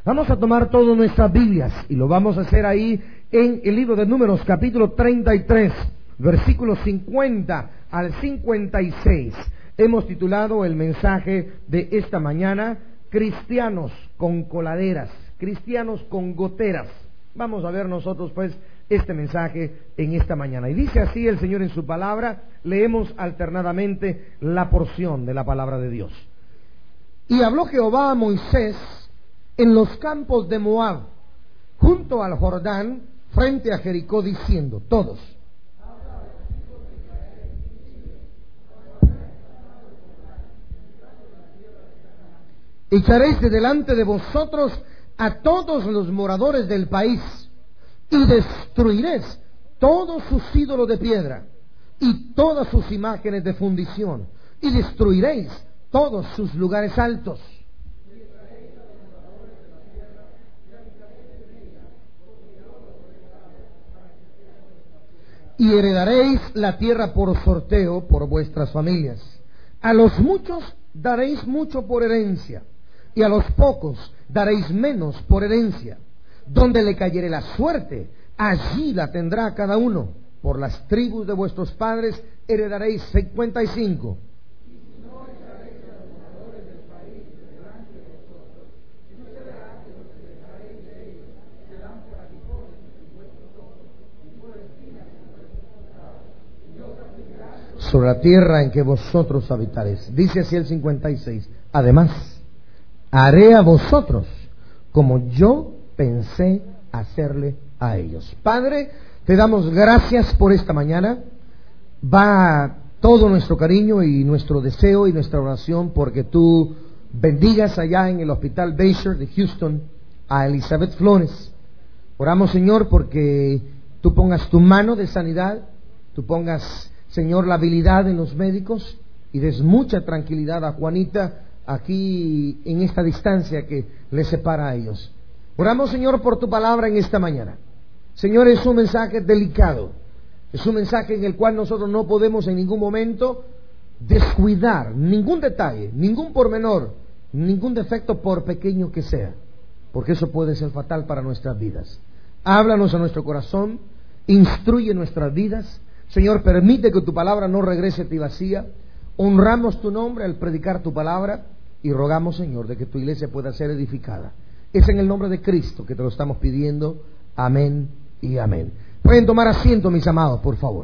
Vamos a tomar todas nuestras Biblias y lo vamos a hacer ahí en el libro de Números, capítulo 33, versículos 50 al 56. Hemos titulado el mensaje de esta mañana, Cristianos con coladeras, cristianos con goteras. Vamos a ver nosotros pues este mensaje en esta mañana. Y dice así el Señor en su palabra, leemos alternadamente la porción de la palabra de Dios. Y habló Jehová a Moisés en los campos de Moab, junto al Jordán, frente a Jericó, diciendo, todos: echaréis de delante de vosotros a todos los moradores del país, y destruiréis todos sus ídolos de piedra, y todas sus imágenes de fundición, y destruiréis todos sus lugares altos. Y heredaréis la tierra por sorteo por vuestras familias. A los muchos daréis mucho por herencia, y a los pocos daréis menos por herencia. Donde le cayere la suerte, allí la tendrá cada uno. Por las tribus de vuestros padres heredaréis 55. Sobre la tierra en que vosotros habitaréis. Dice así el 56. Además, haré a vosotros como yo pensé hacerle a ellos. Padre, te damos gracias por esta mañana. Va todo nuestro cariño y nuestro deseo y nuestra oración porque tú bendigas allá en el Hospital Basher de Houston a Elizabeth Flores. Oramos, Señor, porque tú pongas tu mano de sanidad, tú pongas, Señor, la habilidad en los médicos y des mucha tranquilidad a Juanita aquí en esta distancia que le separa a ellos. Oramos, Señor, por tu palabra en esta mañana. Señor, es un mensaje delicado, es un mensaje en el cual nosotros no podemos en ningún momento descuidar ningún detalle, ningún pormenor, ningún defecto por pequeño que sea, porque eso puede ser fatal para nuestras vidas. Háblanos a nuestro corazón, instruye nuestras vidas. Señor, permite que tu palabra no regrese a ti vacía. Honramos tu nombre al predicar tu palabra y rogamos, Señor, de que tu iglesia pueda ser edificada. Es en el nombre de Cristo que te lo estamos pidiendo. Amén y amén. Pueden tomar asiento, mis amados, por favor.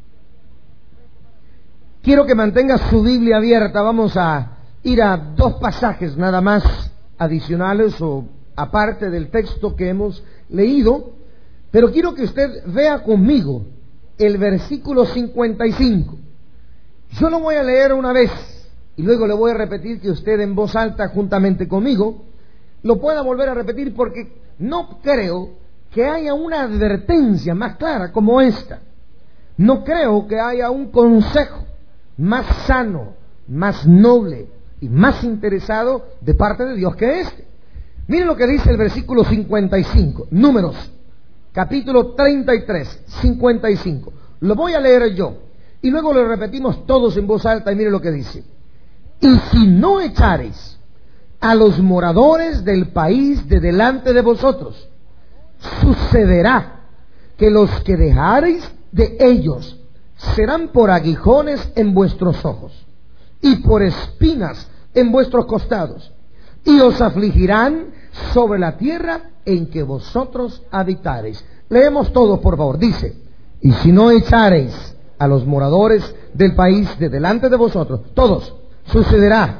Quiero que mantengas su Biblia abierta. Vamos a ir a dos pasajes nada más adicionales o aparte del texto que hemos leído, pero quiero que usted vea conmigo el versículo 55. Yo lo voy a leer una vez y luego le voy a repetir que usted en voz alta juntamente conmigo lo pueda volver a repetir, porque no creo que haya una advertencia más clara como esta. No creo que haya un consejo más sano, más noble y más interesado de parte de Dios que este. Miren lo que dice el versículo 55, Números, capítulo 33, 55. Lo voy a leer yo y luego lo repetimos todos en voz alta y miren lo que dice. Y si no echareis a los moradores del país de delante de vosotros, sucederá que los que dejareis de ellos serán por aguijones en vuestros ojos y por espinas en vuestros costados, y os afligirán sobre la tierra en que vosotros habitareis. Leemos todos, por favor. Dice: y si no echareis a los moradores del país de delante de vosotros, todos, sucederá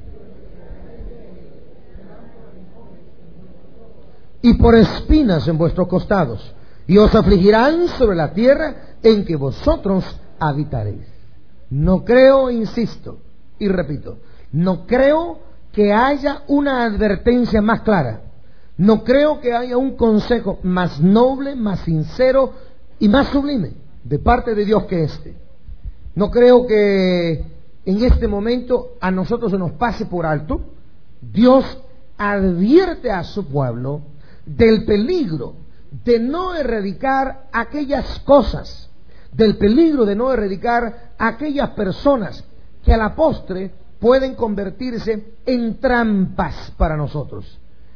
y por espinas en vuestros costados, y os afligirán sobre la tierra en que vosotros habitaréis. No creo, insisto y repito, no creo que haya una advertencia más clara. No creo que haya un consejo más noble, más sincero y más sublime de parte de Dios que este. No creo que en este momento a nosotros se nos pase por alto. Dios advierte a su pueblo del peligro de no erradicar aquellas cosas, del peligro de no erradicar aquellas personas que a la postre pueden convertirse en trampas para nosotros.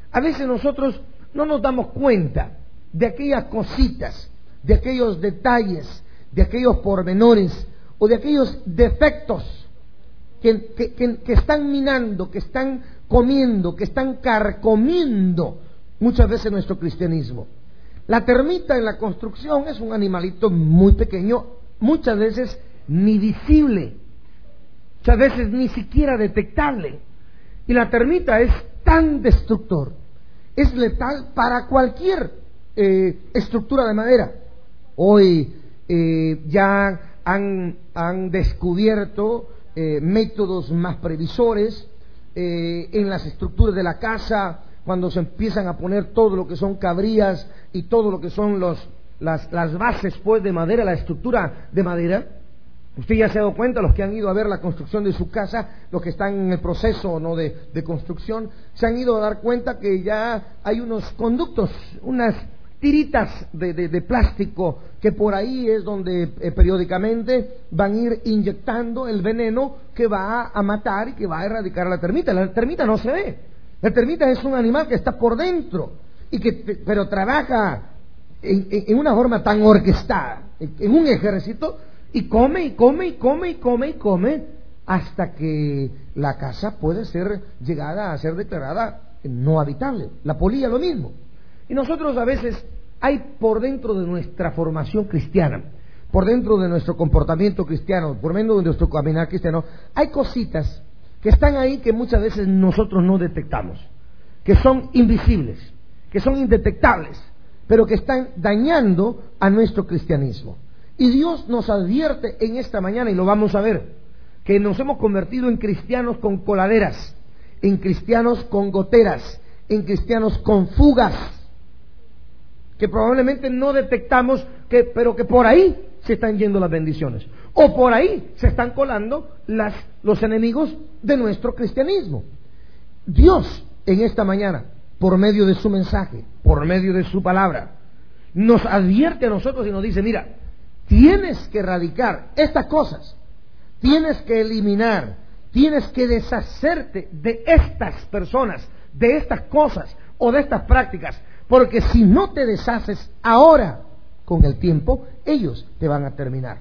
A veces nosotros no nos damos cuenta de aquellas cositas, de aquellos detalles, de aquellos pormenores o de aquellos defectos que están minando, que están comiendo, que están carcomiendo muchas veces nuestro cristianismo. La termita en la construcción es un animalito muy pequeño, muchas veces ni visible, muchas veces ni siquiera detectable. Y la termita es tan destructor, es letal para cualquier estructura de madera. Hoy ya han descubierto métodos más previsores en las estructuras de la casa, cuando se empiezan a poner todo lo que son cabrías y todo lo que son las bases pues de madera, la estructura de madera. Usted ya se ha dado cuenta, los que han ido a ver la construcción de su casa, los que están en el proceso no de construcción, se han ido a dar cuenta que ya hay unos conductos, unas tiritas de plástico, que por ahí es donde periódicamente van a ir inyectando el veneno que va a matar y que va a erradicar a la termita. La termita no se ve. La termita es un animal que está por dentro y pero trabaja en una forma tan orquestada, en un ejército, y come hasta que la casa puede ser llegada a ser declarada no habitable. La polilla lo mismo. Y nosotros a veces hay por dentro de nuestra formación cristiana, por dentro de nuestro comportamiento cristiano, por dentro de nuestro caminar cristiano, hay cositas que están ahí que muchas veces nosotros no detectamos, que son invisibles, que son indetectables, pero que están dañando a nuestro cristianismo. Y Dios nos advierte en esta mañana, y lo vamos a ver, que nos hemos convertido en cristianos con coladeras, en cristianos con goteras, en cristianos con fugas, que probablemente no detectamos, pero que por ahí se están yendo las bendiciones, o por ahí se están colando los enemigos de nuestro cristianismo. Dios en esta mañana, por medio de su mensaje, por medio de su palabra, nos advierte a nosotros y nos dice: mira, tienes que erradicar estas cosas, tienes que eliminar, tienes que deshacerte de estas personas, de estas cosas o de estas prácticas, porque si no te deshaces ahora, con el tiempo, ellos te van a terminar.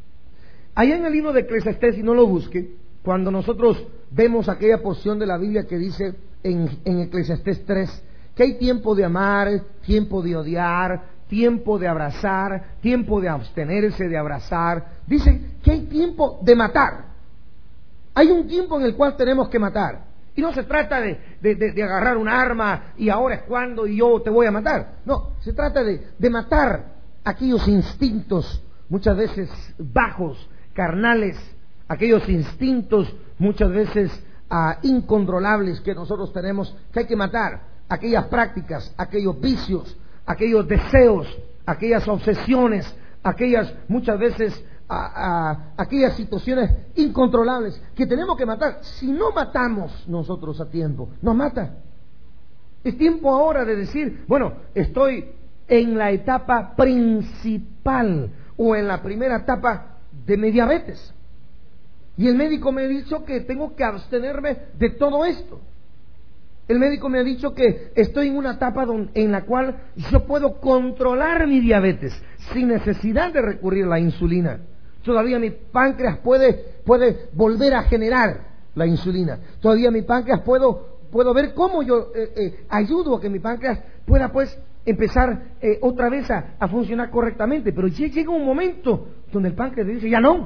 Allá en el libro de Eclesiastés, si no lo busque, cuando nosotros vemos aquella porción de la Biblia que dice en Eclesiastés 3, que hay tiempo de amar, tiempo de odiar, tiempo de abrazar, tiempo de abstenerse de abrazar, dice que hay tiempo de matar. Hay un tiempo en el cual tenemos que matar. Y no se trata de agarrar un arma y ahora es cuando y yo te voy a matar. No, se trata de matar aquellos instintos muchas veces bajos, carnales, aquellos instintos muchas veces incontrolables que nosotros tenemos, que hay que matar, aquellas prácticas, aquellos vicios, aquellos deseos, aquellas obsesiones, aquellas muchas veces aquellas situaciones incontrolables que tenemos que matar. Si no matamos nosotros a tiempo, nos mata. Es tiempo ahora de decir: bueno, estoy en la etapa principal o en la primera etapa de mi diabetes, y el médico me ha dicho que tengo que abstenerme de todo esto. El médico me ha dicho que estoy en una etapa en la cual yo puedo controlar mi diabetes sin necesidad de recurrir a la insulina. Todavía mi páncreas puede volver a generar la insulina. Todavía mi páncreas puedo ver cómo yo ayudo a que mi páncreas pueda pues empezar otra vez a funcionar correctamente. Pero llega un momento donde el páncreas dice: ya no.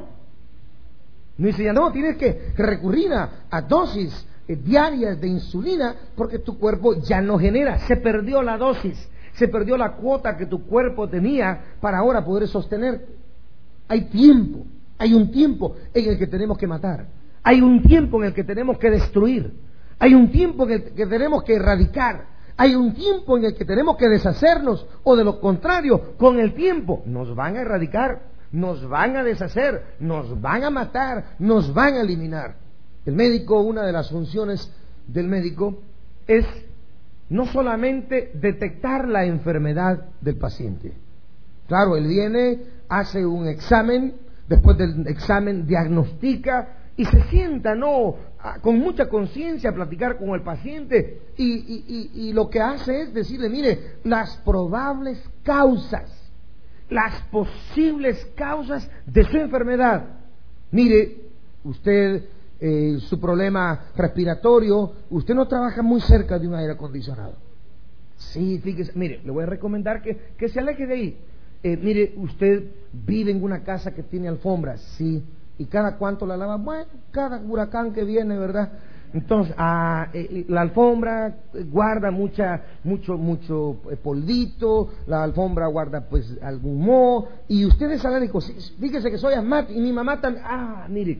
Me dice: ya no, tienes que recurrir a dosis diarias de insulina, porque tu cuerpo ya no genera, se perdió la dosis, se perdió la cuota que tu cuerpo tenía para ahora poder sostenerte. Hay tiempo, hay un tiempo en el que tenemos que matar, hay un tiempo en el que tenemos que destruir, hay un tiempo en el que tenemos que erradicar, hay un tiempo en el que tenemos que deshacernos, o de lo contrario, con el tiempo nos van a erradicar, nos van a deshacer, nos van a matar, nos van a eliminar. El médico, una de las funciones del médico es no solamente detectar la enfermedad del paciente. Claro, él viene, hace un examen, después del examen diagnostica y se sienta, con mucha conciencia a platicar con el paciente y lo que hace es decirle, mire, las probables causas, las posibles causas de su enfermedad. Mire, usted, su problema respiratorio, usted no trabaja muy cerca de un aire acondicionado. Sí, fíjese, mire, le voy a recomendar que se aleje de ahí. Mire, usted vive en una casa que tiene alfombras, sí, y cada cuánto la lava, bueno, cada huracán que viene, ¿verdad? Entonces, la alfombra guarda mucho polvito, la alfombra guarda pues algún moho, y usted es alérgico. Fíjese que soy asmático y mi mamá también. Mire,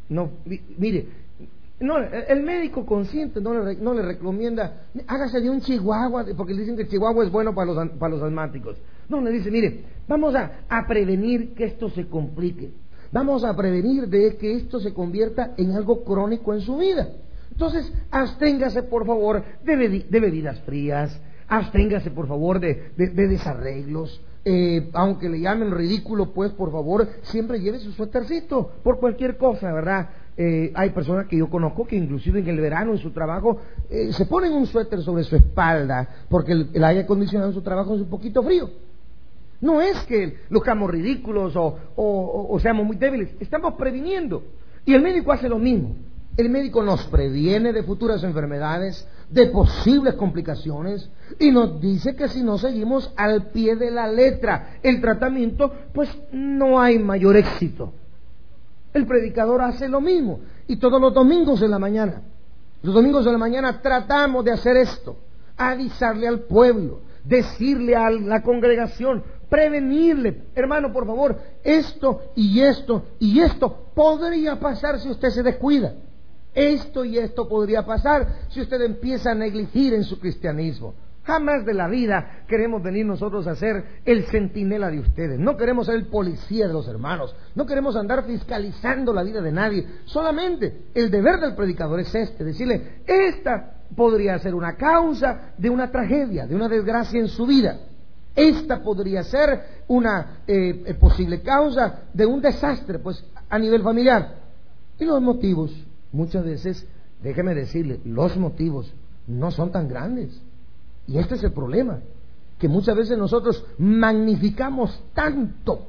el médico consciente no le recomienda, hágase de un chihuahua, porque le dicen que el chihuahua es bueno para los asmáticos. No, le dice, mire, vamos a prevenir que esto se complique. Vamos a prevenir de que esto se convierta en algo crónico en su vida. Entonces, absténgase por favor de bebidas frías, absténgase por favor de desarreglos, aunque le llamen ridículo, pues por favor siempre lleve su suétercito por cualquier cosa, ¿verdad? Hay personas que yo conozco que inclusive en el verano en su trabajo se ponen un suéter sobre su espalda porque el aire acondicionado en su trabajo es un poquito frío. No es que luzcamos ridículos o seamos muy débiles, estamos previniendo. Y el médico hace lo mismo. El médico nos previene de futuras enfermedades, de posibles complicaciones, y nos dice que si no seguimos al pie de la letra el tratamiento, pues no hay mayor éxito. El predicador hace lo mismo, y todos los domingos en la mañana tratamos de hacer esto, avisarle al pueblo, decirle a la congregación, prevenirle, hermano, por favor, esto y esto y esto podría pasar si usted se descuida. Esto y esto podría pasar si usted empieza a negligir en su cristianismo. Jamás de la vida queremos venir nosotros a ser el centinela de ustedes. No queremos ser el policía de los hermanos. No queremos andar fiscalizando la vida de nadie. Solamente el deber del predicador es decirle, esta podría ser una causa de una tragedia, de una desgracia en su vida. Esta podría ser una posible causa de un desastre, pues, a nivel familiar. Y los motivos, muchas veces, déjeme decirle, los motivos no son tan grandes. Y este es el problema, que muchas veces nosotros magnificamos tanto,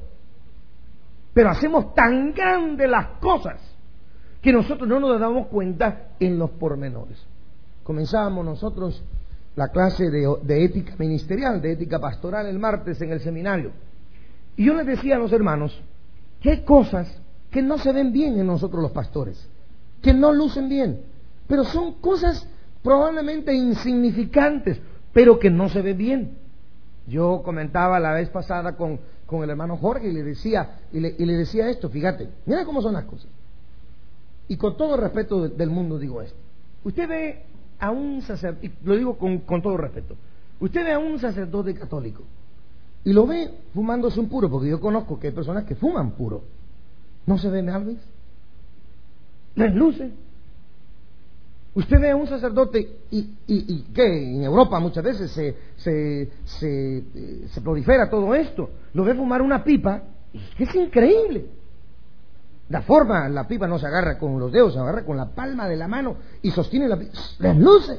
pero hacemos tan grandes las cosas, que nosotros no nos damos cuenta en los pormenores. Comenzábamos nosotros la clase de ética ministerial, de ética pastoral el martes en el seminario. Y yo les decía a los hermanos que hay cosas que no se ven bien en nosotros los pastores, que no lucen bien, pero son cosas probablemente insignificantes, pero que no se ven bien. Yo comentaba la vez pasada con el hermano Jorge y le decía esto, fíjate, mira cómo son las cosas. Y con todo respeto del mundo digo esto. Usted ve a un sacerdote, y lo digo con todo respeto, usted ve a un sacerdote católico y lo ve fumándose un puro, porque yo conozco que hay personas que fuman puro. ¿No se ve mal, vez? Les luce. Usted ve a un sacerdote y que en Europa muchas veces se prolifera todo esto. Lo ve fumar una pipa y es increíble. La pipa no se agarra con los dedos, se agarra con la palma de la mano y sostiene la pipa. Les luce.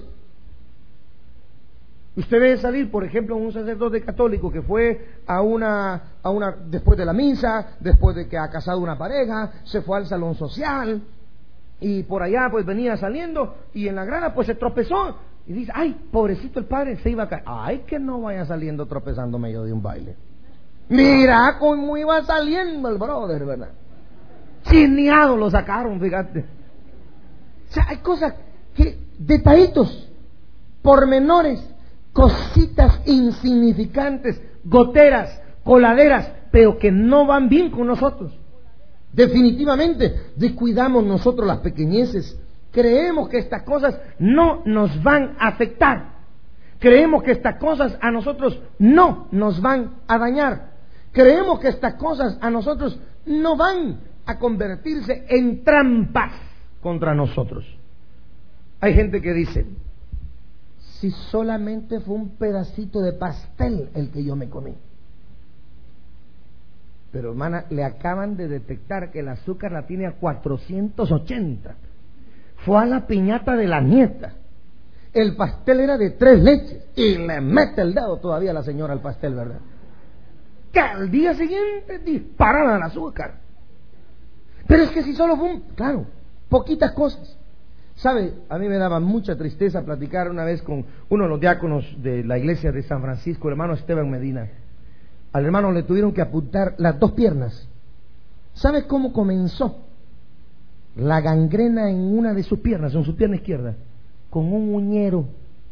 Usted ve salir, por ejemplo, un sacerdote católico que fue a una después de la misa, después de que ha casado una pareja, se fue al salón social. Y por allá pues venía saliendo y en la grada pues se tropezó y dice, ay, pobrecito el padre, se iba a caer. Ay, que no vaya saliendo tropezando medio de un baile. Mira cómo iba saliendo el brother, ¿verdad? Chineado lo sacaron, fíjate. O sea, hay cosas detallitos, pormenores, cositas insignificantes, goteras, coladeras, pero que no van bien con nosotros. Definitivamente descuidamos nosotros las pequeñeces. Creemos que estas cosas no nos van a afectar. Creemos que estas cosas a nosotros no nos van a dañar. Creemos que estas cosas a nosotros no van a convertirse en trampas contra nosotros. Hay gente que dice, si solamente fue un pedacito de pastel el que yo me comí. Pero hermana, le acaban de detectar que el azúcar la tiene a 480. Fue a la piñata de la nieta. El pastel era de 3 leches. Y le mete el dedo todavía a la señora al pastel, ¿verdad? Que al día siguiente dispararon el azúcar. Pero es que si solo fue claro, poquitas cosas. ¿Sabe? A mí me daba mucha tristeza platicar una vez con uno de los diáconos de la iglesia de San Francisco, el hermano Esteban Medina. Al hermano le tuvieron que amputar las 2 piernas. ¿Sabe cómo comenzó? La gangrena en una de sus piernas, en su pierna izquierda, con un uñero.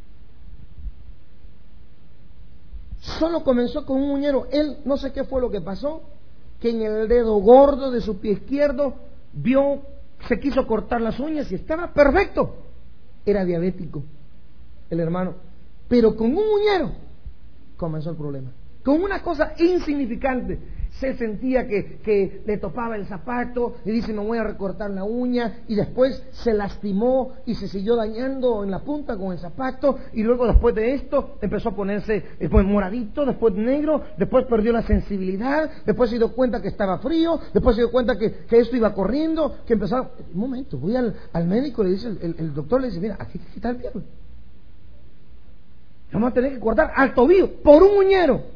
Solo comenzó con un uñero. Él no sé qué fue lo que pasó, que en el dedo gordo de su pie izquierdo se quiso cortar las uñas y estaba perfecto. Era diabético el hermano, pero con un uñero comenzó el problema. Con una cosa insignificante se sentía que le topaba el zapato y dice: me voy a recortar la uña, y después se lastimó y se siguió dañando en la punta con el zapato, y luego después de esto empezó a ponerse después moradito, después negro, después perdió la sensibilidad, después se dio cuenta que estaba frío, después se dio cuenta que esto iba corriendo, que empezaba. Un momento, voy al médico, le dice el doctor, le dice: mira, aquí hay que quitar el pierna, vamos a tener que cortar al tobillo por un uñero.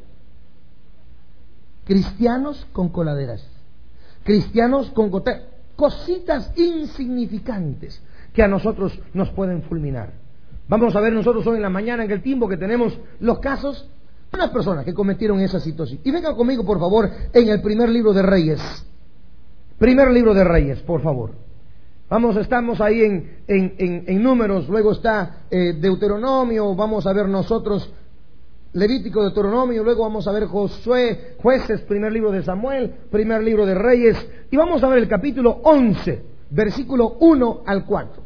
Cristianos con coladeras, cristianos con goteras, cositas insignificantes que a nosotros nos pueden fulminar. Vamos a ver nosotros hoy en la mañana, en el tiempo que tenemos, los casos de unas personas que cometieron esa situación. Y vengan conmigo, por favor, en el primer libro de Reyes. Primer libro de Reyes, por favor. Estamos ahí en Números, luego está Deuteronomio, vamos a ver nosotros Levítico, Deuteronomio, luego vamos a ver Josué, Jueces, primer libro de Samuel, primer libro de Reyes, y vamos a ver el capítulo 11, versículo 1 al 4.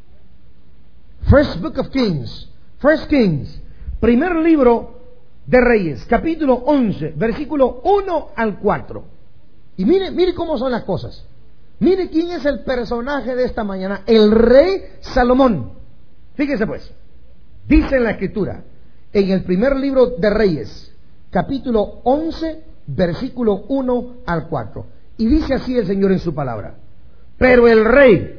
First Book of Kings, First Kings, primer libro de Reyes, capítulo 11, versículo 1 al 4. Y mire cómo son las cosas. Mire quién es el personaje de esta mañana, el rey Salomón. Fíjese pues, dice en la Escritura, en el primer libro de Reyes, capítulo 11, versículo 1 al 4. Y dice así el Señor en su palabra: pero el rey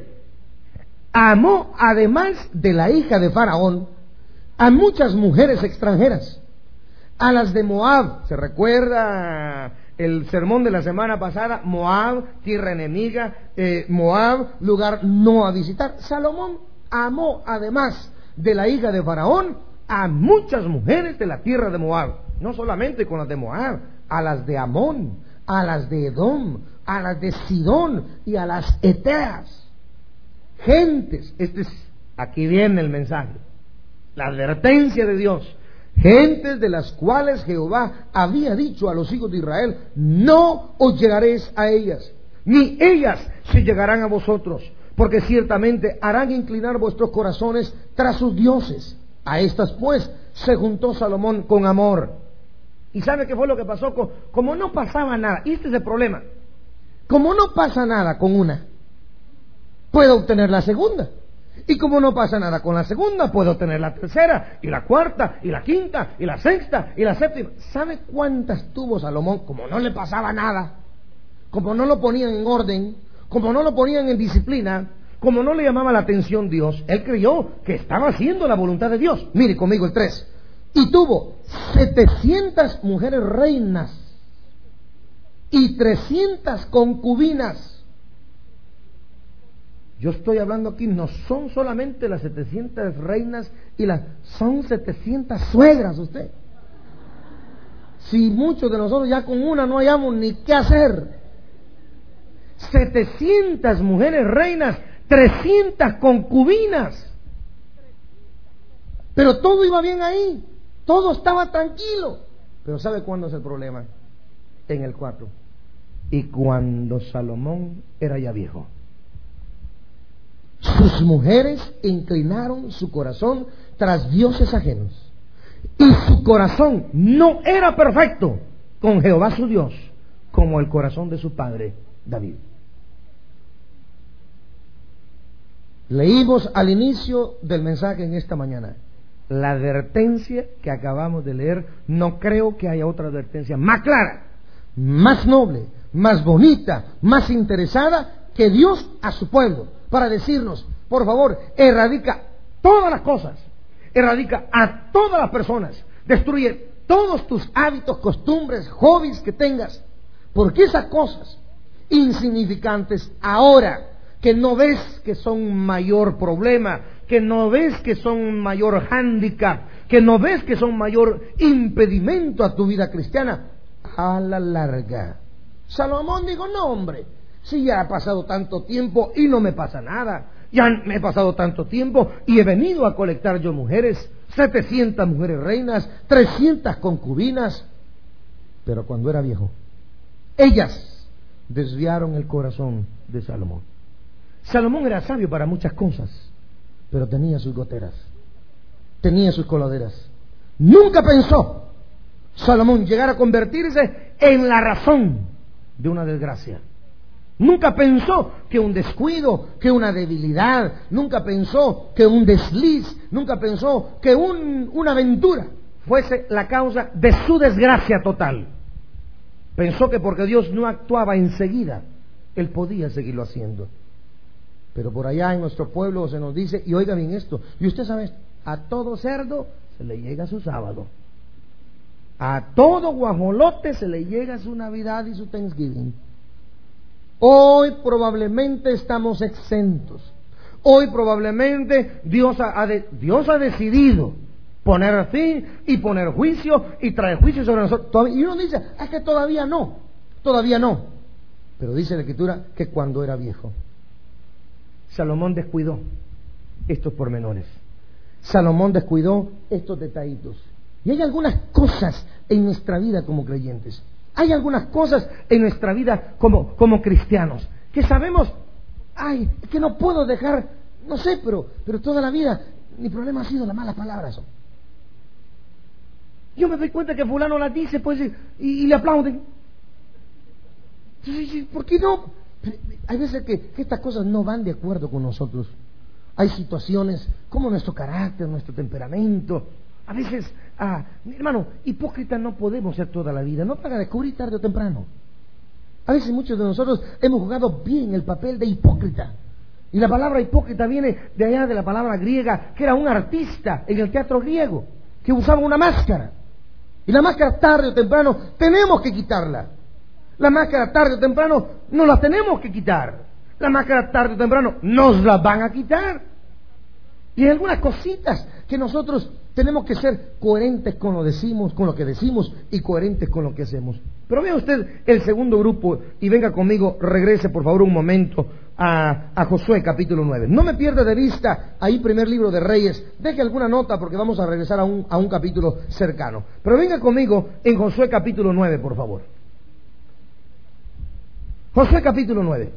amó, además de la hija de Faraón, a muchas mujeres extranjeras, a las de Moab. ¿Se recuerda el sermón de la semana pasada? Moab, tierra enemiga, Moab, lugar no a visitar. Salomón amó, además de la hija de Faraón, a muchas mujeres de la tierra de Moab. No solamente con las de Moab, a las de Amón, a las de Edom, a las de Sidón y a las Eteas. Gentes, aquí viene el mensaje, la advertencia de Dios. Gentes de las cuales Jehová había dicho a los hijos de Israel: no os llegaréis a ellas, ni ellas se llegarán a vosotros, porque ciertamente harán inclinar vuestros corazones tras sus dioses. A estas pues se juntó Salomón con amor. ¿Y sabe qué fue lo que pasó? Como no pasaba nada, y este es el problema, como no pasa nada con una, puedo obtener la segunda. Y como no pasa nada con la segunda, puedo obtener la tercera, y la cuarta, y la quinta, y la sexta, y la séptima. ¿Sabe cuántas tuvo Salomón? Como no le pasaba nada, como no lo ponían en orden, como no lo ponían en disciplina, como no le llamaba la atención Dios, él creyó que estaba haciendo la voluntad de Dios. Mire conmigo el 3. Y tuvo 700 mujeres reinas y 300 concubinas. Yo estoy hablando aquí, no son solamente las 700 reinas son 700 suegras usted. Si muchos de nosotros ya con una no hayamos ni qué hacer. 700 mujeres reinas, 300 concubinas. Pero todo iba bien ahí, todo estaba tranquilo. Pero ¿sabe cuándo es el problema? En el 4. Y cuando Salomón era ya viejo, sus mujeres inclinaron su corazón tras dioses ajenos, y su corazón no era perfecto con Jehová su Dios, como el corazón de su padre David. Leímos al inicio del mensaje en esta mañana la advertencia que acabamos de leer. No creo que haya otra advertencia más clara más noble, más bonita, más interesada que Dios a su pueblo, para decirnos, por favor, erradica todas las cosas, erradica a todas las personas, destruye todos tus hábitos, costumbres, hobbies que tengas, porque esas cosas insignificantes ahora, que no ves que son mayor problema, que no ves que son mayor hándicap, que no ves que son mayor impedimento a tu vida cristiana, a la larga. Salomón dijo, no hombre, si ya ha pasado tanto tiempo y no me pasa nada, ya me he pasado tanto tiempo y he venido a colectar yo mujeres, 700 mujeres reinas, 300 concubinas, pero cuando era viejo, ellas desviaron el corazón de Salomón. Salomón era sabio para muchas cosas, pero tenía sus goteras, tenía sus coladeras. Nunca pensó Salomón llegar a convertirse en la razón de una desgracia. Nunca pensó que un descuido, que una debilidad, nunca pensó que un desliz, nunca pensó que una aventura fuese la causa de su desgracia total. Pensó que porque Dios no actuaba enseguida, él podía seguirlo haciendo. Pero por allá en nuestro pueblo se nos dice, y oiga bien esto, y usted sabe, a todo cerdo se le llega su sábado, a todo guajolote se le llega su Navidad y su Thanksgiving. Hoy probablemente estamos exentos. Hoy probablemente Dios ha decidido poner fin y poner juicio y traer juicio sobre nosotros. Y uno dice, es que todavía no. Pero dice la Escritura que cuando era viejo, Salomón descuidó estos pormenores. Salomón descuidó estos detallitos. Y hay algunas cosas en nuestra vida como creyentes. Hay algunas cosas en nuestra vida como cristianos que sabemos, es que no puedo dejar, no sé, pero toda la vida mi problema ha sido las malas palabras. Yo me doy cuenta que fulano las dice, pues, y le aplauden. ¿Por qué no? Hay veces que estas cosas no van de acuerdo con nosotros. Hay situaciones como nuestro carácter, nuestro temperamento. A veces, hermano, hipócrita no podemos ser toda la vida, no para descubrir tarde o temprano. A veces muchos de nosotros hemos jugado bien el papel de hipócrita. Y la palabra hipócrita viene de allá de la palabra griega, que era un artista en el teatro griego, que usaba una máscara. Y la máscara tarde o temprano tenemos que quitarla. La máscara tarde o temprano nos la tenemos que quitar. La máscara tarde o temprano nos la van a quitar. Y hay algunas cositas que nosotros tenemos que ser coherentes con lo que decimos y coherentes con lo que hacemos. Pero vea usted el segundo grupo y venga conmigo, regrese por favor un momento a Josué capítulo 9. No me pierda de vista ahí primer libro de Reyes, deje alguna nota porque vamos a regresar a un capítulo cercano. Pero venga conmigo en Josué capítulo 9, por favor. Josué capítulo 9.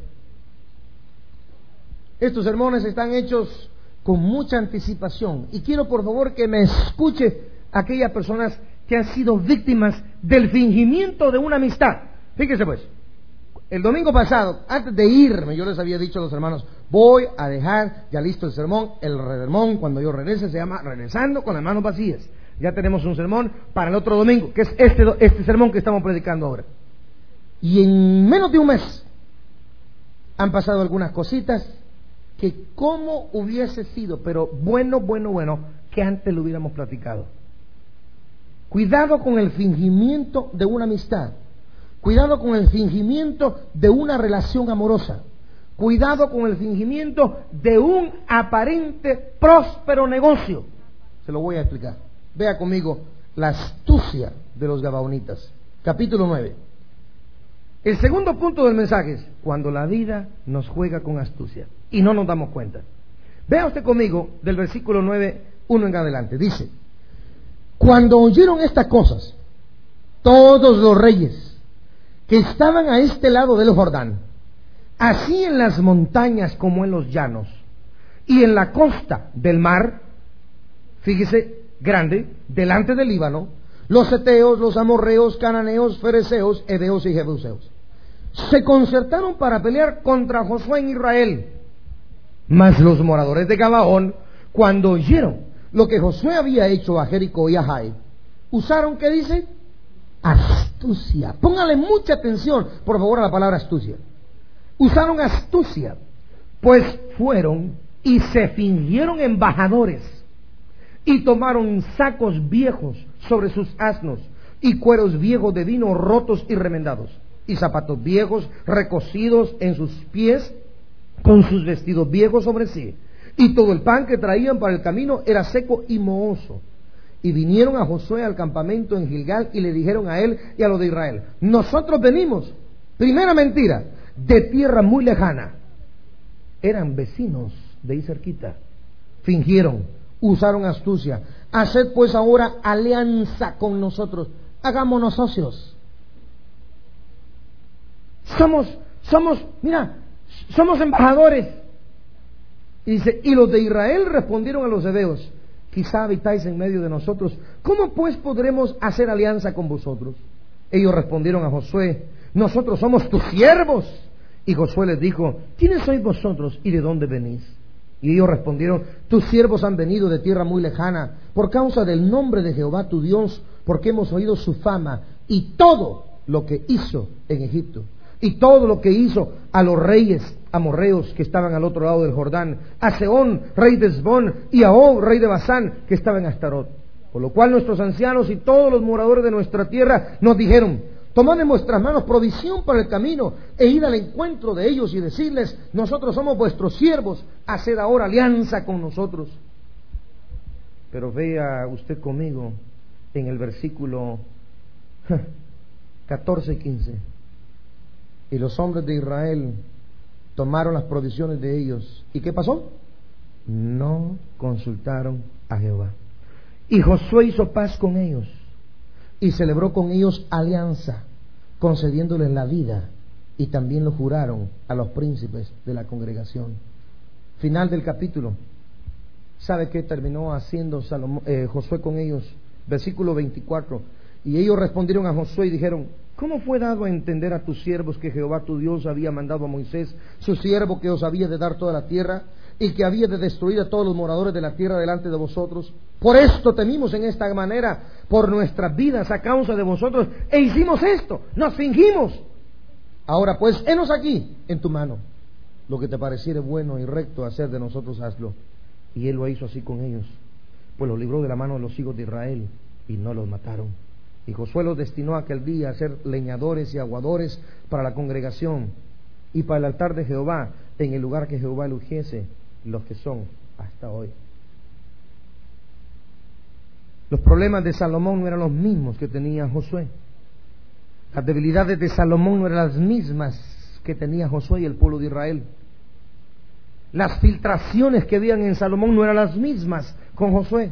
Estos sermones están hechos con mucha anticipación y quiero por favor que me escuche aquellas personas que han sido víctimas del fingimiento de una amistad. Fíjese pues, el domingo pasado, antes de irme, yo les había dicho a los hermanos, voy a dejar ya listo el sermón. El sermón cuando yo regrese se llama Regresando con las manos vacías. Ya tenemos un sermón para el otro domingo, que es este sermón que estamos predicando ahora. Y en menos de un mes han pasado algunas cositas que como hubiese sido, pero bueno, que antes lo hubiéramos platicado. Cuidado con el fingimiento de una amistad. Cuidado con el fingimiento de una relación amorosa. Cuidado con el fingimiento de un aparente próspero negocio. Se lo voy a explicar. Vea conmigo la astucia de los gabaonitas. Capítulo 9. El segundo punto del mensaje es cuando la vida nos juega con astucia y no nos damos cuenta. Vea usted conmigo del versículo 9:1 en adelante. Dice: cuando oyeron estas cosas, todos los reyes que estaban a este lado del Jordán, así en las montañas como en los llanos, y en la costa del mar, fíjese, grande, delante del Líbano, los heteos, los amorreos, cananeos, fereceos, heveos y jebuseos, se concertaron para pelear contra Josué en Israel. Mas los moradores de Gabaón, cuando oyeron lo que Josué había hecho a Jericó y a Jai, usaron, ¿qué dice? astucia. Póngale mucha atención, por favor, a la palabra astucia. Usaron astucia, pues fueron y se fingieron embajadores y tomaron sacos viejos sobre sus asnos y cueros viejos de vino rotos y remendados y zapatos viejos recocidos en sus pies con sus vestidos viejos sobre sí, y todo el pan que traían para el camino era seco y mohoso. Y vinieron a Josué al campamento en Gilgal y le dijeron a él y a los de Israel: nosotros venimos, primera mentira, de tierra muy lejana. Eran vecinos de ahí cerquita. Fingieron, usaron astucia. Haced pues ahora alianza con nosotros, hagámonos socios. Somos embajadores. Y dice, y los de Israel respondieron a los heveos: quizá habitáis en medio de nosotros, ¿cómo pues podremos hacer alianza con vosotros? Ellos respondieron a Josué: nosotros somos tus siervos. Y Josué les dijo: ¿quiénes sois vosotros y de dónde venís? Y ellos respondieron: tus siervos han venido de tierra muy lejana por causa del nombre de Jehová tu Dios, porque hemos oído su fama y todo lo que hizo en Egipto, y todo lo que hizo a los reyes amorreos que estaban al otro lado del Jordán, a Sehón, rey de Hesbón, y a Og, rey de Basán, que estaba en Astarot. Por lo cual nuestros ancianos y todos los moradores de nuestra tierra nos dijeron: tomad en vuestras manos provisión para el camino, e id al encuentro de ellos y decirles: nosotros somos vuestros siervos, haced ahora alianza con nosotros. Pero vea usted conmigo en el versículo 14 y 15. Y los hombres de Israel tomaron las provisiones de ellos. ¿Y qué pasó? No consultaron a Jehová. Y Josué hizo paz con ellos y celebró con ellos alianza, concediéndoles la vida, y también lo juraron a los príncipes de la congregación. Final del capítulo. ¿Sabe qué terminó haciendo Josué con ellos? Versículo 24. Y ellos respondieron a Josué y dijeron: ¿cómo fue dado a entender a tus siervos que Jehová tu Dios había mandado a Moisés, su siervo, que os había de dar toda la tierra, y que había de destruir a todos los moradores de la tierra delante de vosotros? Por esto temimos en esta manera por nuestras vidas a causa de vosotros, e hicimos esto, nos fingimos. Ahora pues, henos aquí en tu mano, lo que te pareciere bueno y recto hacer de nosotros, hazlo. Y él lo hizo así con ellos, pues los libró de la mano de los hijos de Israel, y no los mataron. Y Josué los destinó aquel día a ser leñadores y aguadores para la congregación y para el altar de Jehová, en el lugar que Jehová eligiese, los que son hasta hoy. Los problemas de Salomón no eran los mismos que tenía Josué. Las debilidades de Salomón no eran las mismas que tenía Josué y el pueblo de Israel. Las filtraciones que habían en Salomón no eran las mismas con Josué.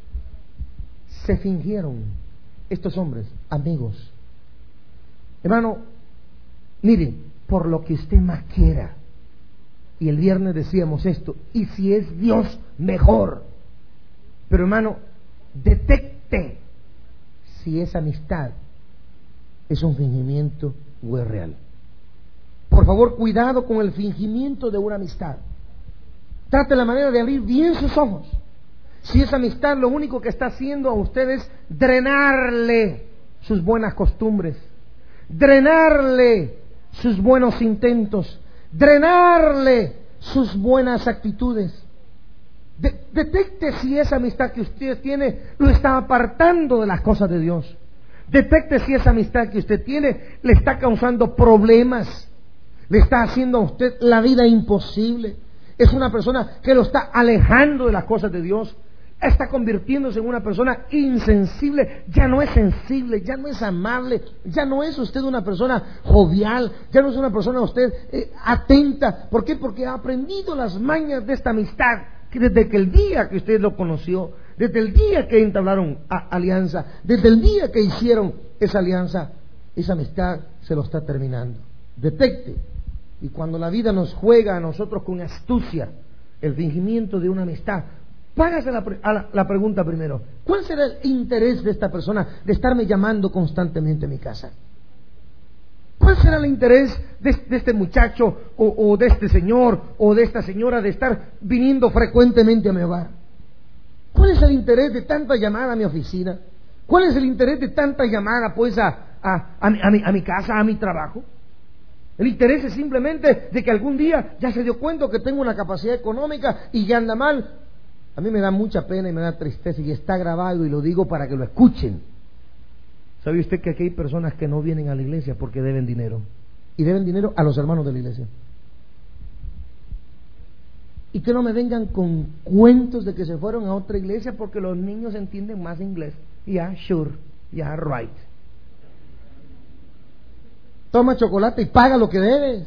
Se fingieron estos hombres, amigos. Hermano, miren, por lo que usted más quiera. Y el viernes decíamos esto: y si es Dios, mejor. Pero hermano, detecte si esa amistad es un fingimiento o es real. Por favor, cuidado con el fingimiento de una amistad. Trate la manera de abrir bien sus ojos. Si esa amistad lo único que está haciendo a ustedes es drenarle sus buenas costumbres, drenarle sus buenos intentos, drenarle sus buenas actitudes. Detecte si esa amistad que usted tiene lo está apartando de las cosas de Dios. Detecte si esa amistad que usted tiene le está causando problemas, le está haciendo a usted la vida imposible. Es una persona que lo está alejando de las cosas de Dios. Está convirtiéndose en una persona insensible. Ya no es sensible, ya no es amable, ya no es usted una persona jovial, ya no es una persona usted atenta. ¿Por qué? Porque ha aprendido las mañas de esta amistad, que desde que el día que usted lo conoció, desde el día que entablaron alianza, desde el día que hicieron esa alianza, esa amistad se lo está terminando. Detecte. Y cuando la vida nos juega a nosotros con astucia el fingimiento de una amistad, págase la pregunta primero: ¿cuál será el interés de esta persona de estarme llamando constantemente a mi casa? ¿Cuál será el interés de este muchacho o de este señor o de esta señora de estar viniendo frecuentemente a mi hogar? ¿Cuál es el interés de tanta llamada a mi oficina? ¿Cuál es el interés de tanta llamada pues a mi casa, a mi trabajo? El interés es simplemente de que algún día ya se dio cuenta que tengo una capacidad económica y ya anda mal. A mí me da mucha pena y me da tristeza, y está grabado y lo digo para que lo escuchen. ¿Sabe usted que aquí hay personas que no vienen a la iglesia porque deben dinero? Y deben dinero a los hermanos de la iglesia. Y que no me vengan con cuentos de que se fueron a otra iglesia porque los niños entienden más inglés. Yeah, sure, yeah, right. Toma chocolate y paga lo que debes.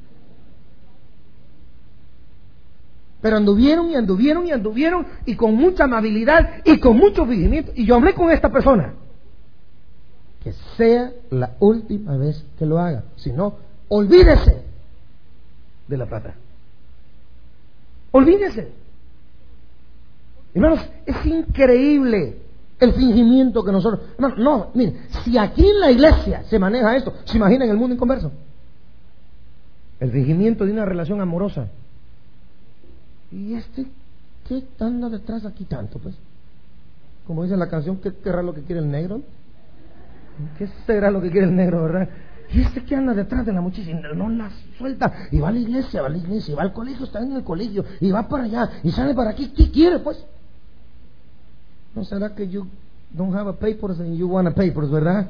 Pero anduvieron y con mucha amabilidad y con mucho fingimiento. Y yo hablé con esta persona. Que sea la última vez que lo haga. Si no, olvídese de la plata. Olvídese. Hermanos, es increíble el fingimiento que nosotros... Hermanos, no, miren, si aquí en la iglesia se maneja esto, ¿se imagina en el mundo inconverso? El fingimiento de una relación amorosa. ¿Y qué anda detrás aquí tanto, pues? Como dice la canción, ¿qué querrá lo que quiere el negro? ¿Qué será lo que quiere el negro, verdad? ¿Y qué anda detrás de la muchacha? No la suelta. Y va a la iglesia, y va al colegio, está en el colegio, y va para allá, y sale para aquí. ¿Qué quiere, pues? ¿No será que you don't have a papers and you want a papers, verdad?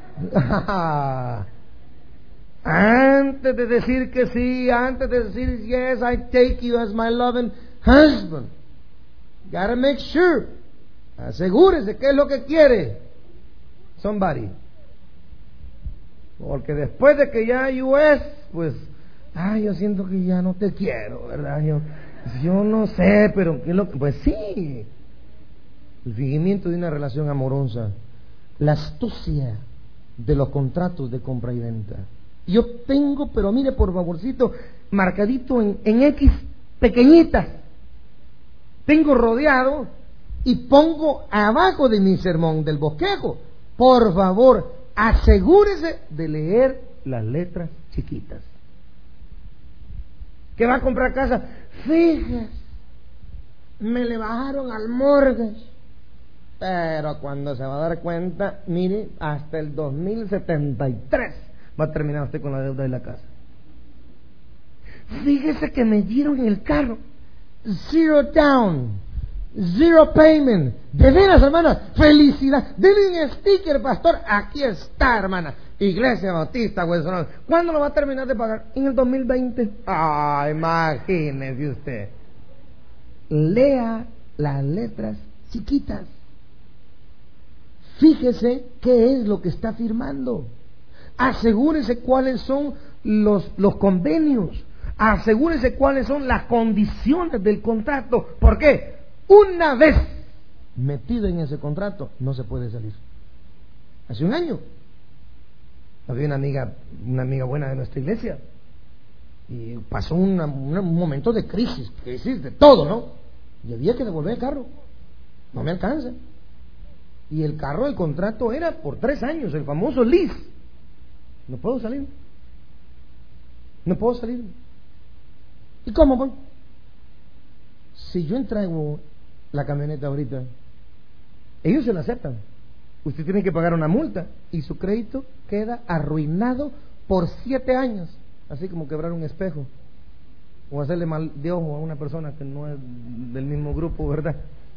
Antes de decir que sí, antes de decir yes, I take you as my loving husband, gotta make sure. Asegúrese qué es lo que quiere somebody. Porque después de que ya you es, pues, yo siento que ya no te quiero, ¿verdad? Yo no sé, pero ¿qué es lo que? Pues sí. El fingimiento de una relación amorosa, la astucia de los contratos de compra y venta. Yo tengo, pero mire por favorcito, marcadito en X pequeñitas. Tengo rodeado y pongo abajo de mi sermón del bosquejo. Por favor, asegúrese de leer las letras chiquitas. ¿Que va a comprar casa? Fíjese, me le bajaron al mortgage. Pero cuando se va a dar cuenta, mire, hasta el 2073 va a terminar usted con la deuda de la casa. Fíjese que me dieron el carro, 0 down, 0 payment. De veras, hermana, felicidad. Denle un sticker, pastor. Aquí está, hermana. Iglesia Bautista, Huesonal. ¿Cuándo lo va a terminar de pagar? En el 2020. Imagínese usted. Lea las letras chiquitas. Fíjese qué es lo que está firmando. Asegúrese cuáles son los convenios. Asegúrese cuáles son las condiciones del contrato. ¿Por qué? Una vez metido en ese contrato, no se puede salir. Hace un año había una amiga buena de nuestra iglesia, y pasó un momento de crisis de todo, ¿no? Y había que devolver el carro. No me alcanza. Y el carro, el contrato era por 3 años, el famoso lease. No puedo salir. ¿Y cómo, pues? Si yo entrego la camioneta ahorita, ellos se la aceptan. Usted tiene que pagar una multa y su crédito queda arruinado por 7 años. Así como quebrar un espejo o hacerle mal de ojo a una persona que no es del mismo grupo, ¿verdad?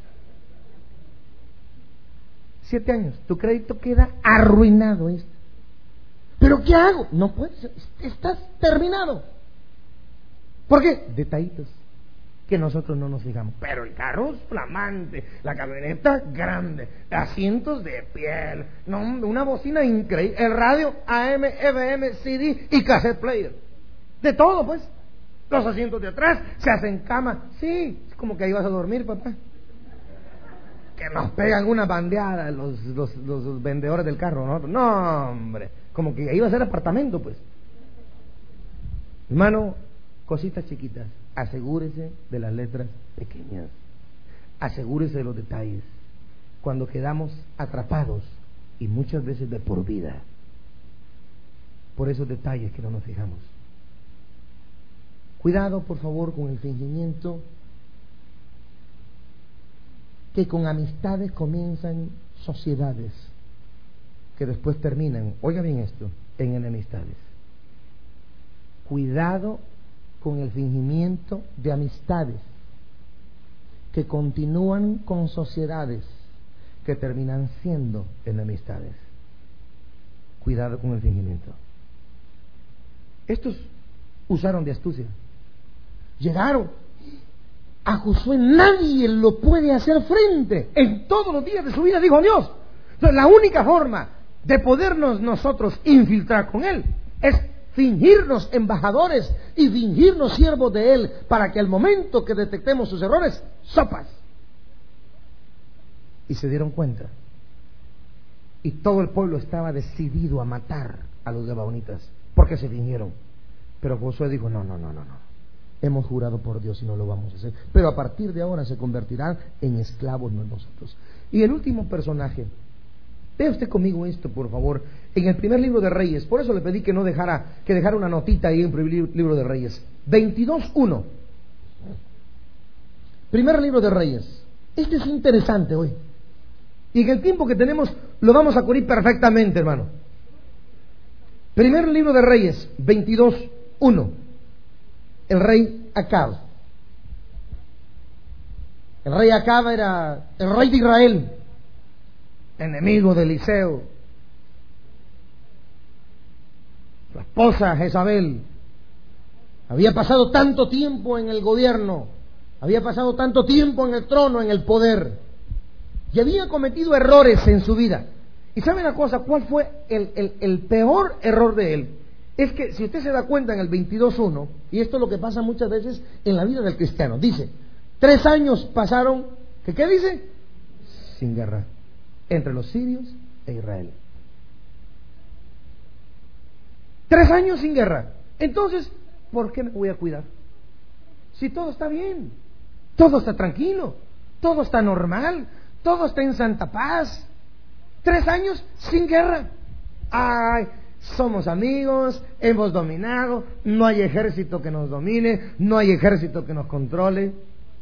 7 años, tu crédito queda arruinado. ¿Pero qué hago? No puedes, estás terminado. ¿Por qué? Detallitos que nosotros no nos fijamos. Pero el carro es flamante, la camioneta grande, asientos de piel, no, una bocina increíble, el radio AM, FM, CD y cassette player. De todo, pues. Los asientos de atrás se hacen cama. Sí, es como que ahí vas a dormir, papá. Que nos pegan una bandeada los vendedores del carro, ¿no? No, hombre, como que ahí va a ser apartamento, pues. Hermano, cositas chiquitas. Asegúrese de las letras pequeñas. Asegúrese de los detalles. Cuando quedamos atrapados, y muchas veces de por vida, por esos detalles que no nos fijamos. Cuidado, por favor, con el fingimiento, que con amistades comienzan sociedades que después terminan, oiga bien esto, en enemistades. Cuidado con el fingimiento de amistades que continúan con sociedades que terminan siendo enemistades. Cuidado con el fingimiento. Estos usaron de astucia. Llegaron a Josué, nadie lo puede hacer frente en todos los días de su vida, dijo Dios. Entonces, la única forma de podernos nosotros infiltrar con él es fingirnos embajadores y fingirnos siervos de él, para que al momento que detectemos sus errores, sopas. Y se dieron cuenta, y todo el pueblo estaba decidido a matar a los gabaonitas porque se fingieron. Pero Josué dijo: no, hemos jurado por Dios y no lo vamos a hacer, pero a partir de ahora se convertirán en esclavos de nosotros. Y el último personaje, vea usted conmigo esto, por favor, en el primer libro de Reyes. Por eso le pedí que dejara una notita ahí en el primer libro de Reyes, 22:1. Primer libro de Reyes. Este es interesante hoy, y en el tiempo que tenemos lo vamos a cubrir perfectamente, hermano. Primer libro de Reyes, 22:1. El rey Acab. El rey Acab era el rey de Israel, enemigo de Eliseo. La esposa Jezabel había pasado tanto tiempo en el gobierno, había pasado tanto tiempo en el trono, en el poder, y había cometido errores en su vida. ¿Y sabe una cosa? ¿Cuál fue el peor error de él? Es que si usted se da cuenta en el 22:1, y esto es lo que pasa muchas veces en la vida del cristiano, dice: 3 años pasaron, ¿qué dice? Sin guerra, entre los sirios e Israel. 3 años sin guerra. Entonces, ¿por qué me voy a cuidar? Si todo está bien, todo está tranquilo, todo está normal, todo está en santa paz. 3 años sin guerra. Ay, somos amigos, hemos dominado, no hay ejército que nos domine, no hay ejército que nos controle.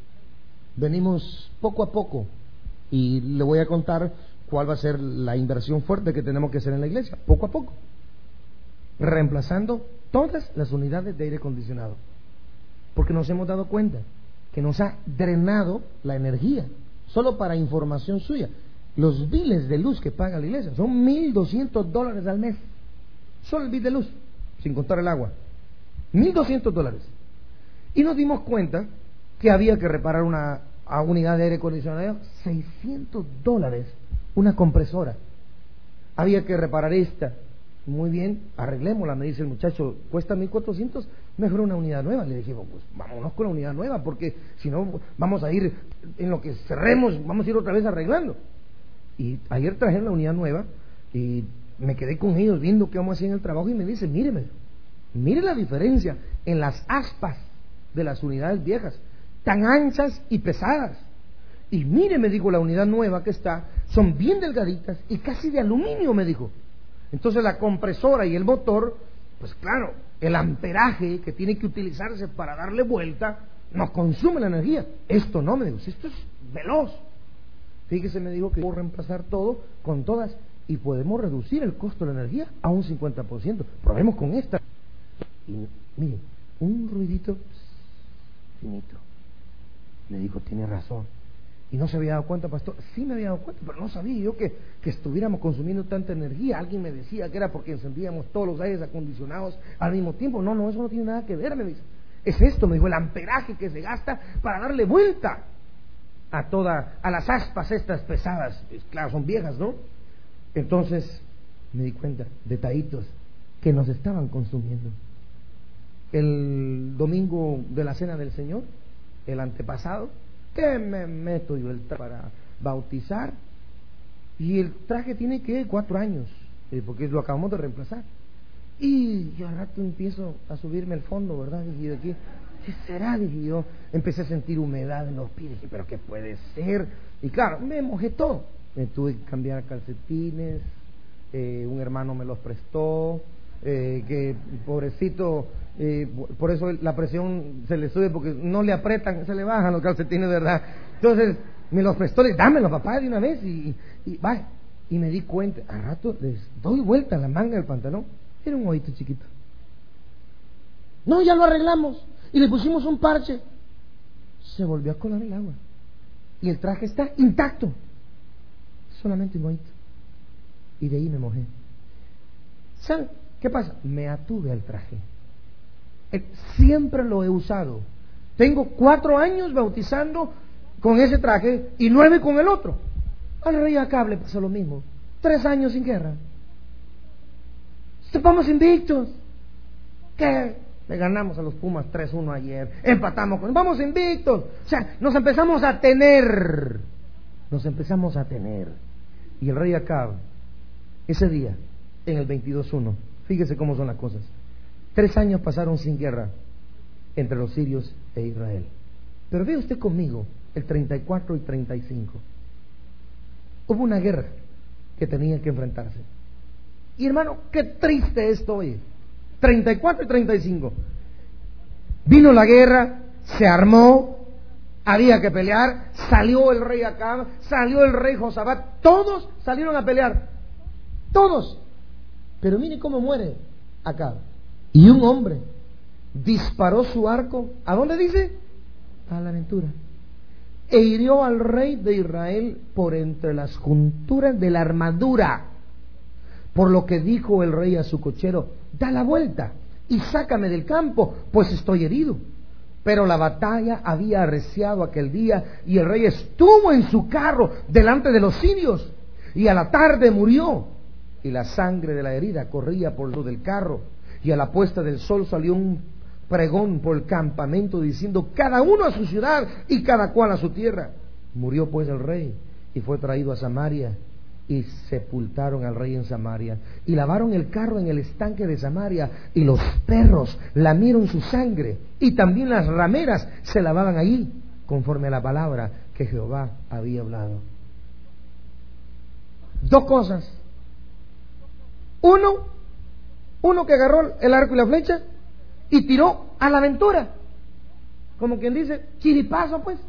Venimos poco a poco, y le voy a contar cuál va a ser la inversión fuerte que tenemos que hacer en la iglesia, poco a poco, reemplazando todas las unidades de aire acondicionado, porque nos hemos dado cuenta que nos ha drenado la energía. Solo para información suya, los biles de luz que paga la iglesia son $1,200 al mes. Solo el bill de luz, sin contar el agua, $1,200. Y nos dimos cuenta que había que reparar una unidad de aire acondicionado, $600, una compresora. Había que reparar esta. Muy bien, arreglémosla, me dice el muchacho, cuesta 1,400, mejor una unidad nueva. Le dije, pues vámonos con la unidad nueva, porque si no vamos a ir, en lo que cerremos, vamos a ir otra vez arreglando. Y ayer trajeron la unidad nueva, y me quedé con ellos viendo qué vamos a hacer en el trabajo, y me dice: mire la diferencia en las aspas de las unidades viejas, tan anchas y pesadas. Y mire, me dijo, la unidad nueva que está, son bien delgaditas y casi de aluminio, me dijo. Entonces la compresora y el motor, pues claro, el amperaje que tiene que utilizarse para darle vuelta nos consume la energía. Esto no, me dijo, esto es veloz. Fíjese, me dijo, que podemos reemplazar todo con todas y podemos reducir el costo de la energía a un 50%. Probemos con esta. Y mire, un ruidito finito. Me dijo, tiene razón. Y no se había dado cuenta, pastor. Sí me había dado cuenta, pero no sabía yo que estuviéramos consumiendo tanta energía. Alguien me decía que era porque encendíamos todos los aires acondicionados al mismo tiempo. No, eso no tiene nada que ver, me dice. Es esto, me dijo, el amperaje que se gasta para darle vuelta a las aspas estas pesadas. Claro, son viejas, ¿no? Entonces me di cuenta, detallitos que nos estaban consumiendo. El domingo de la Cena del Señor, el antepasado, que me meto yo el traje para bautizar, y el traje tiene que 4 años, porque lo acabamos de reemplazar, y yo al rato empiezo a subirme al fondo, ¿verdad? Y de aquí, ¿qué será? Dije yo, empecé a sentir humedad en los pies, dije, pero ¿qué puede ser? Y claro, me mojé todo, me tuve que cambiar calcetines, un hermano me los prestó, que pobrecito, por eso la presión se le sube, porque no le apretan, se le bajan los calcetines, ¿verdad? Entonces me los prestó, dámelo papá de una vez y vaya. Y me di cuenta, al rato les doy vuelta a la manga del pantalón, era un hoyito chiquito. No, ya lo arreglamos y le pusimos un parche. Se volvió a colar el agua y el traje está intacto, solamente un hoyito. Y de ahí me mojé. ¿Saben qué pasa? Me atuve al traje. Siempre lo he usado. Tengo 4 años bautizando con ese traje y 9 con el otro. Al rey Acab le pasó lo mismo. 3 años sin guerra. Vamos invictos. ¿Qué? Le ganamos a los Pumas 3-1 ayer. Empatamos con... Vamos invictos. O sea, nos empezamos a tener. Y el rey Acab, ese día, en el 22-1, fíjese cómo son las cosas. 3 años pasaron sin guerra entre los sirios e Israel. Pero vea usted conmigo el 34 y 35. Hubo una guerra que tenía que enfrentarse. Y hermano, qué triste esto hoy. 34 y 35. Vino la guerra, se armó, había que pelear, salió el rey Acab, salió el rey Josafat, todos salieron a pelear. Todos. Pero mire cómo muere Acab. Y un hombre disparó su arco, ¿a dónde dice? A la aventura. E hirió al rey de Israel por entre las junturas de la armadura. Por lo que dijo el rey a su cochero: da la vuelta y sácame del campo, pues estoy herido. Pero la batalla había arreciado aquel día, y el rey estuvo en su carro delante de los sirios, y a la tarde murió, y la sangre de la herida corría por lo del carro. Y a la puesta del sol salió un pregón por el campamento diciendo: cada uno a su ciudad y cada cual a su tierra. Murió pues el rey y fue traído a Samaria, y sepultaron al rey en Samaria, y lavaron el carro en el estanque de Samaria, y los perros lamieron su sangre, y también las rameras se lavaban allí, conforme a la palabra que Jehová había hablado. 2 cosas. Uno que agarró el arco y la flecha y tiró a la aventura, como quien dice, chiripazo pues.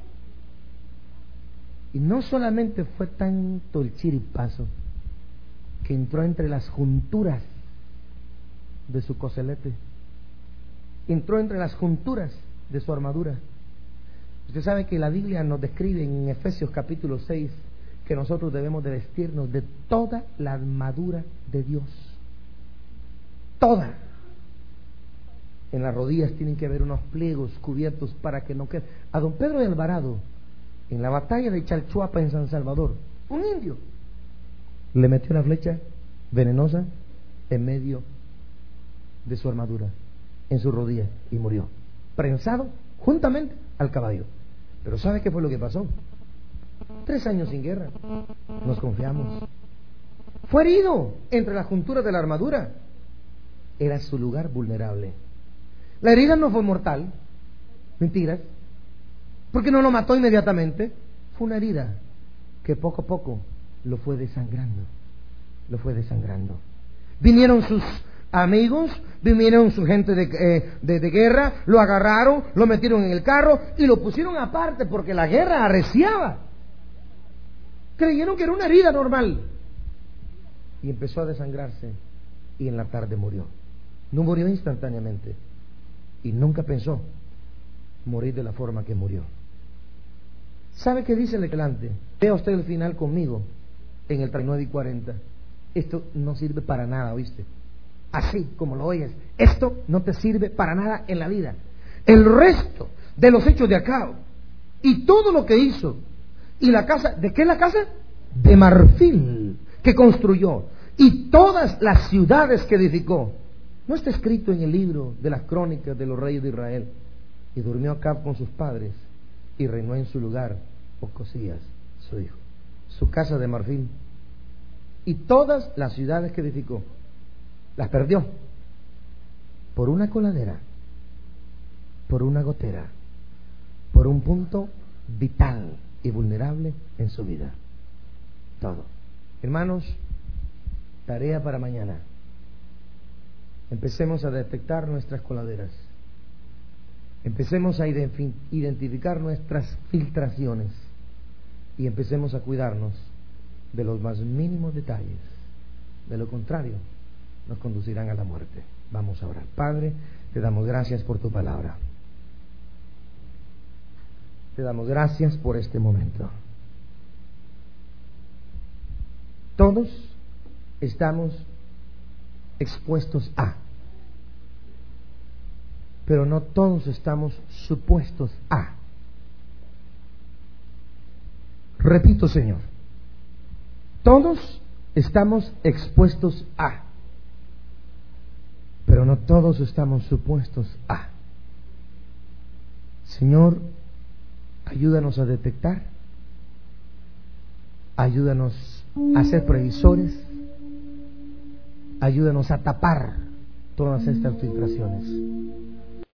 Y no solamente fue tanto el chiripazo, que entró entre las junturas de su coselete, entró entre las junturas de su armadura. Usted sabe que la Biblia nos describe en Efesios capítulo 6 que nosotros debemos de vestirnos de toda la armadura de Dios. Toda. En las rodillas tienen que haber unos pliegos cubiertos para que no quede. A don Pedro de Alvarado, en la batalla de Chalchuapa en San Salvador, un indio le metió una flecha venenosa en medio de su armadura, en su rodilla, y murió, prensado juntamente al caballo. Pero ¿sabe qué fue lo que pasó? 3 años sin guerra. Nos confiamos. Fue herido entre las junturas de la armadura. Era su lugar vulnerable. La herida no fue mortal. Mentiras. Porque no lo mató inmediatamente. Fue una herida que poco a poco lo fue desangrando. Vinieron sus amigos, vinieron su gente de guerra, lo agarraron, lo metieron en el carro y lo pusieron aparte porque la guerra arreciaba. Creyeron que era una herida normal. Y empezó a desangrarse, y en la tarde murió. No murió instantáneamente, y nunca pensó morir de la forma que murió. ¿Sabe qué dice el declarante? Vea usted el final conmigo en el 39 y 40. Esto no sirve para nada, ¿oíste? Así como lo oyes, esto no te sirve para nada en la vida. El resto de los hechos de Acab y todo lo que hizo, y la casa, ¿de qué es la casa? De marfil que construyó, y todas las ciudades que edificó, ¿no está escrito en el libro de las crónicas de los reyes de Israel? Y durmió Acab con sus padres, y reinó en su lugar Ocosías, su hijo. Su casa de marfil y todas las ciudades que edificó las perdió por una coladera, por una gotera, por un punto vital y vulnerable en su vida. Todo. Hermanos, tarea para mañana. Empecemos a detectar nuestras coladeras. Empecemos a identificar nuestras filtraciones. y empecemos a cuidarnos de los más mínimos detalles. De lo contrario, nos conducirán a la muerte. Vamos a orar. Padre, te damos gracias por tu palabra. Te damos gracias por este momento. Todos estamos expuestos a, pero no todos estamos supuestos a. Repito, Señor, todos estamos expuestos a, pero no todos estamos supuestos a. Señor, ayúdanos a detectar, ayúdanos a ser previsores, ayúdanos a tapar todas estas filtraciones.